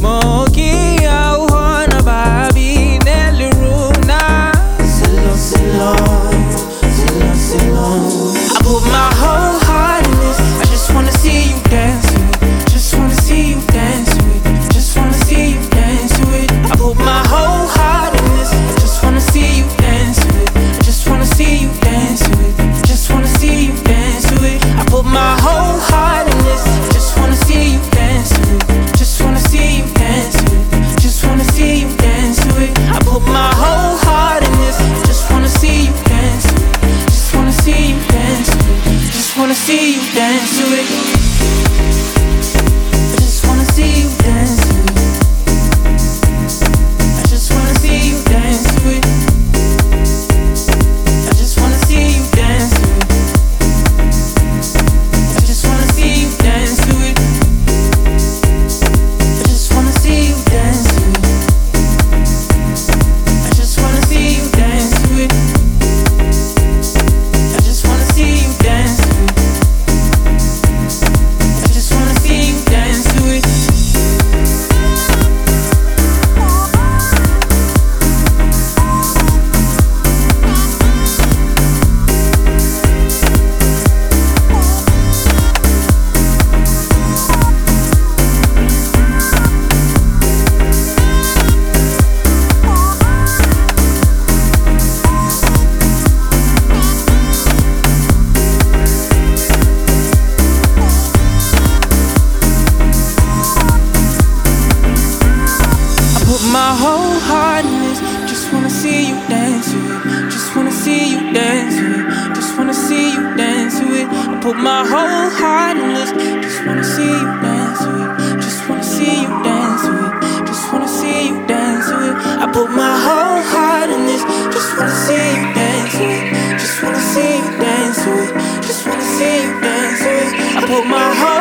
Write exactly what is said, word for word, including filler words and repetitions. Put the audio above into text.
funky, au hana babi nelle runa. Silo, silo, silo, silo. I put my whole heart in this. I just wanna see you dance to it. Just wanna see you dance to it. Just wanna see you dance to it. I put my whole heart in this. I just wanna see you dance to it. I just wanna see you dance to it. Just wanna see you dance to it. I put my whole heart in this. Just wanna see you dance to it. Just wanna see you dance to it. Just wanna see you dance to it. I put my whole heart in this. Just wanna see you dance to it. Just wanna see you dance to it. Just wanna see you dance to it. I just wanna see you dance to it. I just wanna see you dance to it. I just wanna see you dance to it. I just wanna see you dance to it. I just wanna see you dance to it. I just wanna see you dance to it. I just wanna see you dance to it. I just wanna see you dance to it. Put my whole heart in this. Just wanna see you dance to it. Just wanna see you dance to it. Just wanna see you dance to it. I put my whole heart in this. Just wanna see you dance to it. Just wanna see you dance to it. Just wanna see you dance to it. I put my whole heart in this. Just wanna see you dance to it. Just wanna see you dance to it. Just wanna see you dance to it. I put my whole